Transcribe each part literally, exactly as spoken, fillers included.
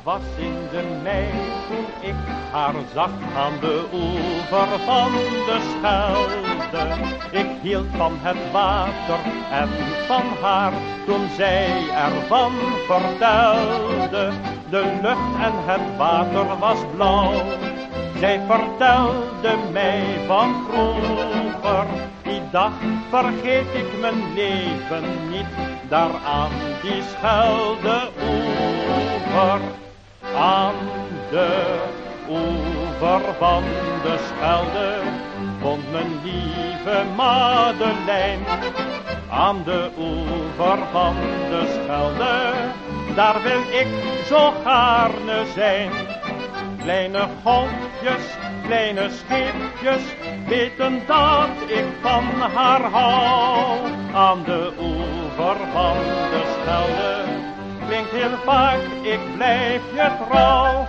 was in de mei toen ik haar zag aan de oever van de Schelde. Ik hield van het water en van haar toen zij ervan vertelde. De lucht en het water was blauw. Zij vertelde mij van vroeger. Die dag vergeet ik mijn leven niet. Daar aan die Schelde oever. Aan de oever van de Schelde woont mijn lieve Madeleine. Aan de oever van de Schelde, daar wil ik zo gaarne zijn. Kleine golfjes, kleine scheepjes, weten dat ik van haar hou. Aan de oever van de Schelde, klinkt heel vaak, ik blijf je trouw.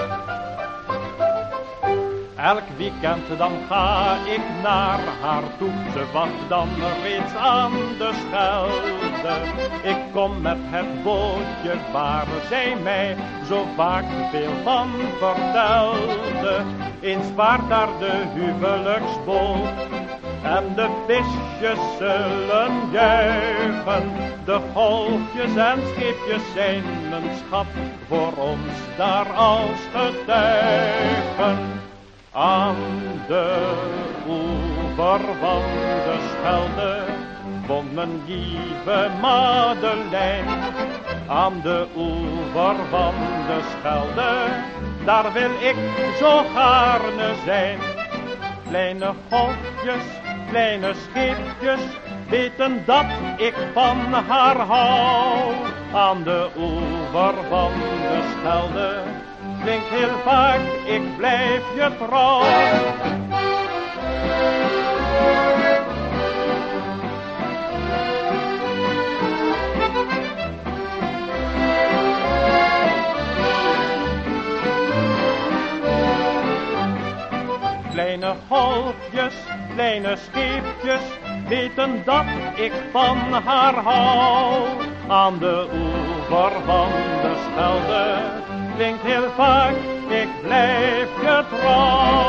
Elk weekend dan ga ik naar haar toe, ze wacht dan reeds aan de Schelde. Ik kom met het bootje waar zij mij zo vaak veel van vertelde. Eens vaart daar de huwelijksboot en de visjes zullen juichen. De golfjes en scheepjes zijn een schat voor ons daar als getuigen. Aan de oever van de Schelde woont mijn lieve Madeleine. Aan de oever van de Schelde, daar wil ik zo gaarne zijn. Kleine golfjes, kleine scheepjes, weten dat ik van haar hou. Aan de oever van de Schelde, klinkt heel vaak, ik blijf je trouw. Kleine golfjes, kleine scheepjes, weten dat ik van haar hou. Aan de oever van de Schelde, klinkt heel vaak, ik blijf je trouw.